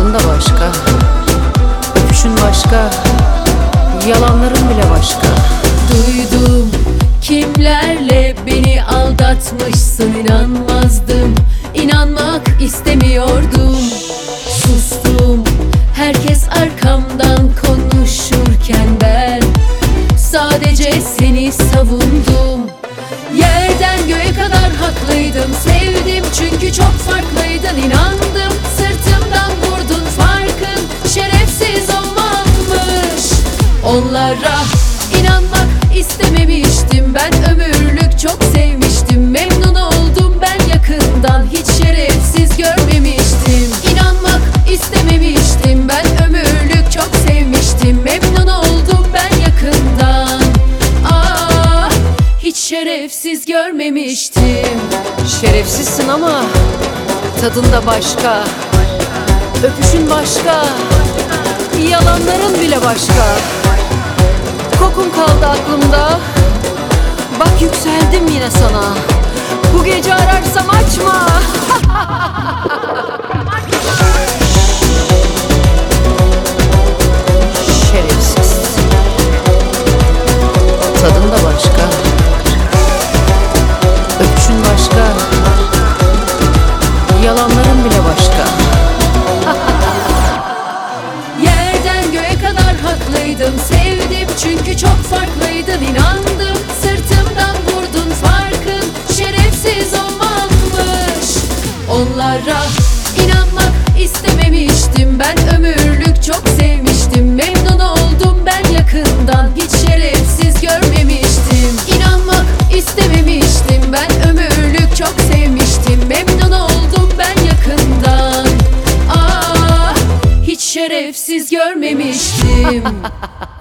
Tadın da başka, öpüşün başka, yalanların bile başka. Duydum kimlerle beni aldatmışsın, inanmazdım, inanmak istemiyordum. Sustum, herkes arkamdan konuşurken ben sadece seni savundum. Yerden göğe kadar haklıydım, sevdim çünkü çok farklıydın. İnandım, sırtımdan vurdun, farkın şerefsiz olmamış. Onlara inanmak istememiştim, ben ömürlük çok sevmiştim. Memnun oldum ben yakından, hiç şerefsiz görmemiştim. İnanmak istememiştim, ben ömürlük çok sevmiştim. Memnun oldum ben yakından, ah, hiç şerefsiz görmemiştim. Şerefsizsin ama tadın da başka, öpüşün başka, yalanların bile başka. Kokun kaldı aklımda, bak yükseldim yine sana. Bu gece ararsam açma. Şerefsiz. Tadın da başka, öpüşün başka, yalanların bile başka. Yerden göğe kadar haklıydım, sevdim çünkü çok farklıydın. İnandım, sırtımdan vurdun, farkın şerefsiz olmamış. Onlara inanmak istememiştim, ben ömürlük çok sevmiştim. Memnun oldum ben yakından, hiç şerefsiz görmemiştim. İnanmak istememiştim, ben ömürlük çok sevmiştim. Memnun oldum ben yakından, ah, hiç şerefsiz görmemiştim.